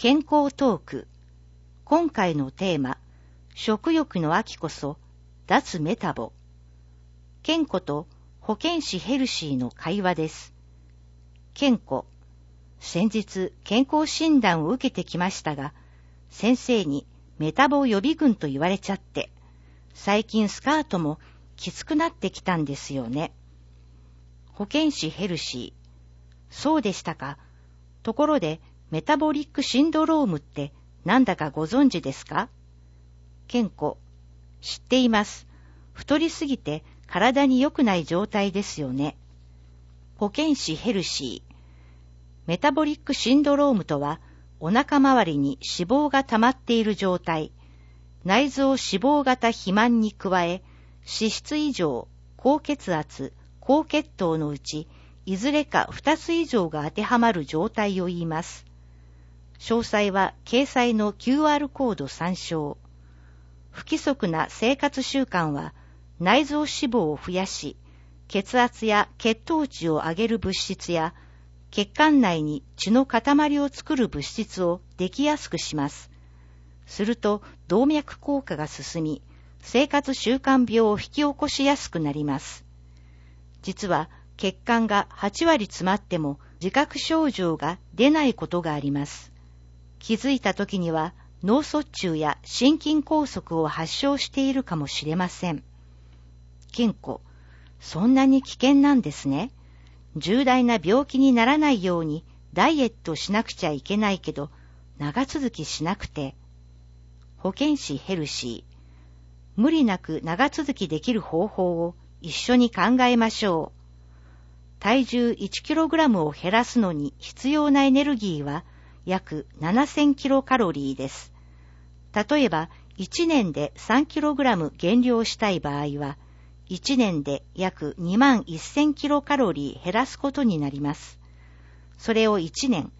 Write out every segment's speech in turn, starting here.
健康トーク。今回のテーマ、食欲の秋こそ脱メタボ。健康と保健師ヘルシーの会話です。健康。先日健康診断を受けてきましたが、先生にメタボ予備軍と言われちゃって、最近スカートもきつくなってきたんですよね。保健師ヘルシー。そうでしたか。ところで、メタボリックシンドロームってなんだかご存知ですか？健康。知っています。太りすぎて体に良くない状態ですよね。保健師ヘルシー。メタボリックシンドロームとは、お腹周りに脂肪が溜まっている状態。内臓脂肪型肥満に加え、脂質異常、高血圧、高血糖のうち、いずれか2つ以上が当てはまる状態を言います。詳細は掲載の QR コード参照。不規則な生活習慣は内臓脂肪を増やし、血圧や血糖値を上げる物質や血管内に血の塊を作る物質をできやすくします。すると動脈硬化が進み、生活習慣病を引き起こしやすくなります。実は血管が8割詰まっても自覚症状が出ないことがあります。気づいた時には脳卒中や心筋梗塞を発症しているかもしれません。健康、そんなに危険なんですね。重大な病気にならないようにダイエットしなくちゃいけないけど、長続きしなくて。保健師ヘルシー。無理なく長続きできる方法を一緒に考えましょう。体重 1kg を減らすのに必要なエネルギーは約7000キロカロリーです。例えば1年で 3kg 減量したい場合は、1年で約21000キロカロリー減らすことになります。それを1年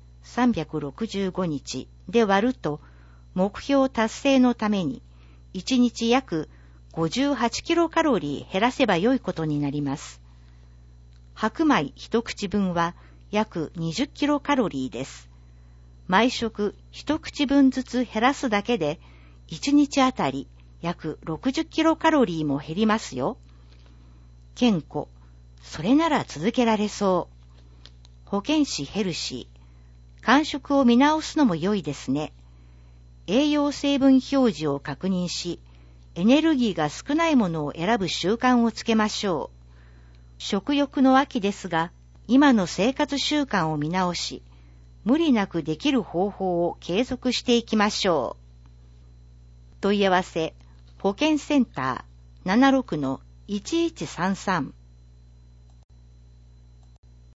365日で割ると、目標達成のために1日約58キロカロリー減らせばよいことになります。白米一口分は約20キロカロリーです。毎食一口分ずつ減らすだけで、1日あたり約60キロカロリーも減りますよ。健康、それなら続けられそう。保健師ヘルシー。間食を見直すのも良いですね。栄養成分表示を確認し、エネルギーが少ないものを選ぶ習慣をつけましょう。食欲の秋ですが、今の生活習慣を見直し、無理なくできる方法を継続していきましょう。問い合わせ、保健センター 76-1133